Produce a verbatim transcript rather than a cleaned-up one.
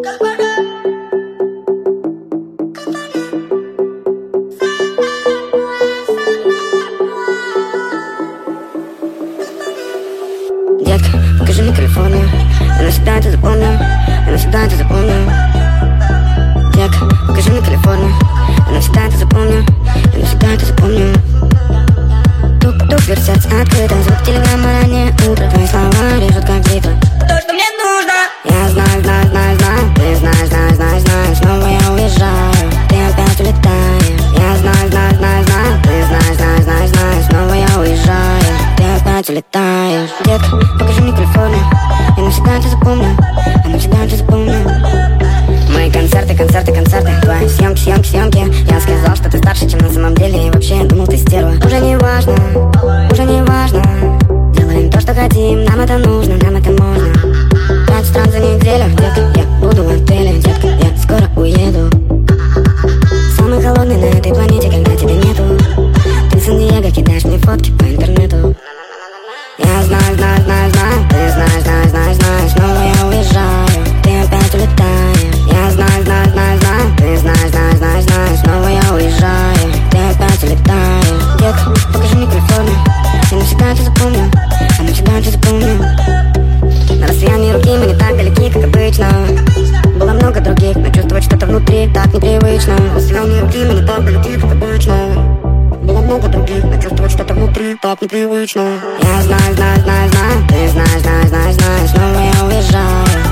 Детка, покажи мне Калифорнию. Я навсегда это запомню, я навсегда это запомню. Детка, покажи мне Калифорнию. Я навсегда это запомню, я навсегда это запомню. Тук-тук, дверь сердце открыто. Звук телеграмма, раннее утро. Твои слова режут как бритва. То, что мне нужно. Я знаю, знаю, знаю, знаю. Ты знаешь, знаешь, знаешь, знаешь. Снова я уезжаю, ты опять улетаешь. Я знаю, знаю, знаю, знаю. Ты знаешь, знаешь, знаешь, знаешь. Снова я уезжаю, ты опять улетаешь. Детка, покажи мне Калифорнию. Я навсегда это запомню, я навсегда это запомню. Мои концерты, концерты, концерты. Твои съемки, съемки, съемки. Я сказал, что ты старше, чем на самом деле. И вообще, думал, ты стерва. Уже не важно, уже не важно. Делаем то, что хотим, нам это нужно, нам это можно. Пять стран за неделю, детка, я буду в отеле. Детка, я скоро уеду. Самый холодный на этой планете, когда тебя нету. Ты в Сан-Диего кидаешь мне фотки по интернету. Я знаю, знаю, знаю, знаю. Ты знаешь, знаешь, знаешь, знаешь. Снова я уезжаю, ты опять улетаешь. Я знаю, знаю, знаю, знаю. Ты знаешь, знаешь, знаешь, знаешь. Снова я уезжаю, ты опять улетаешь. Детка, покажи мне Калифорнию. Я навсегда это запомню, я навсегда это запомню. На расстоянии руки мы не так далеки, как обычно. Было много других, но чувствовать что-то внутри так непривычно. На расстоянии руки мы не так далеки, как обычно. Было много других, но чувствовать что-то внутри так непривычно. Я знаю, знаю, знаю, знаю. Ты знаешь, знаешь, знаешь, знаешь. Снова я уезжаю,